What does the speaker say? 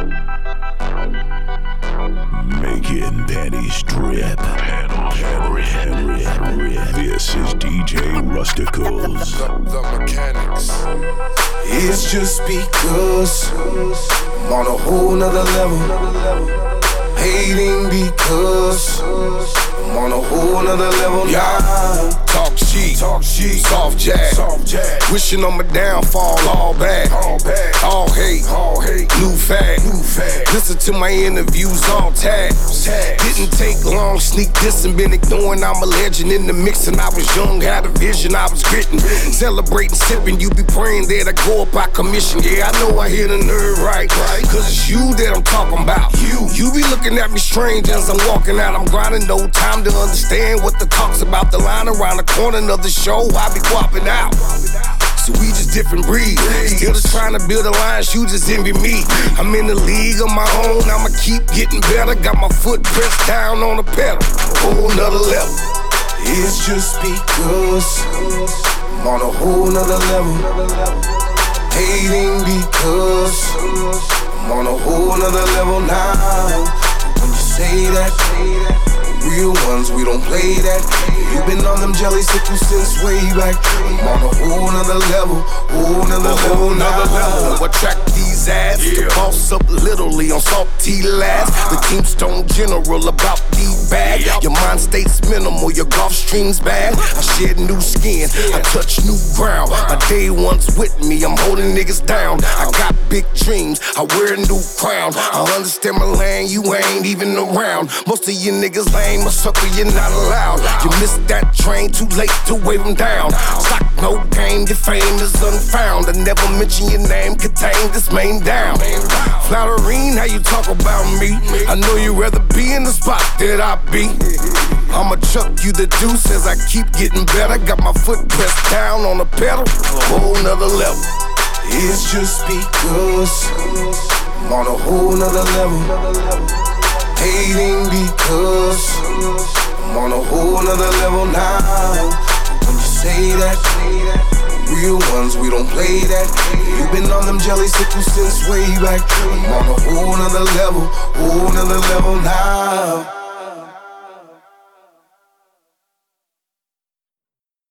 Making pennies drip. This is DJ Rusticals. The mechanics. It's just because I'm on a whole nother level. Hating because I'm on a whole nother level now. Talk shit, soft jazz. Wishing on my downfall, all bad, all hate, new fad. Listen to my interviews, all tags. Didn't take long, sneak this and been ignoring. I'm a legend in the mix, and I was young, had a vision, I was gritting, celebrating, sipping. You be praying that I go up by commission. Yeah, I know I hit a nerve right, cause it's you that I'm talking about. You be looking at me strange as I'm walking out. I'm grinding, no time to understand what the talk's about. The line around the corner of the show, I be guapping out. So we just different breeds. Still just trying to build alliance, you just envy me. I'm in the league of my own, I'ma keep getting better. Got my foot pressed down on the pedal, a whole nother level. It's just because I'm on a whole nother level. Hating because I'm on a whole nother level now. When you say that, real ones, we don't play that. You've been on them jelly sickles since way back. I'm on a whole nother level, whole nother level. Attract these ass, the boss up literally on salty lads. The Keystone General about these bags. Your mind states minimal, your Gulf Stream's bad. I shed new skin, I touch new ground. My day one's with me, I'm holding niggas down. I got big dreams, I wear a new crown. I understand my lane, you ain't even around. Most of you niggas lame, a sucker, you're not allowed. You missed that train, too late to wave them down. Stock no game, your fame is unfound. I never mention your name, contain this main down. Flatterine, how you talk about me? I know you'd rather be in the spot that I be. I'ma chuck you the deuce as I keep getting better. Got my foot pressed down on the pedal, a whole nother level. It's just because I'm on a whole nother level. Hating because I'm on a whole nother level now. When you say that, real ones, we don't play that. You've been on them jelly sickles since way back. I'm on a whole nother level now.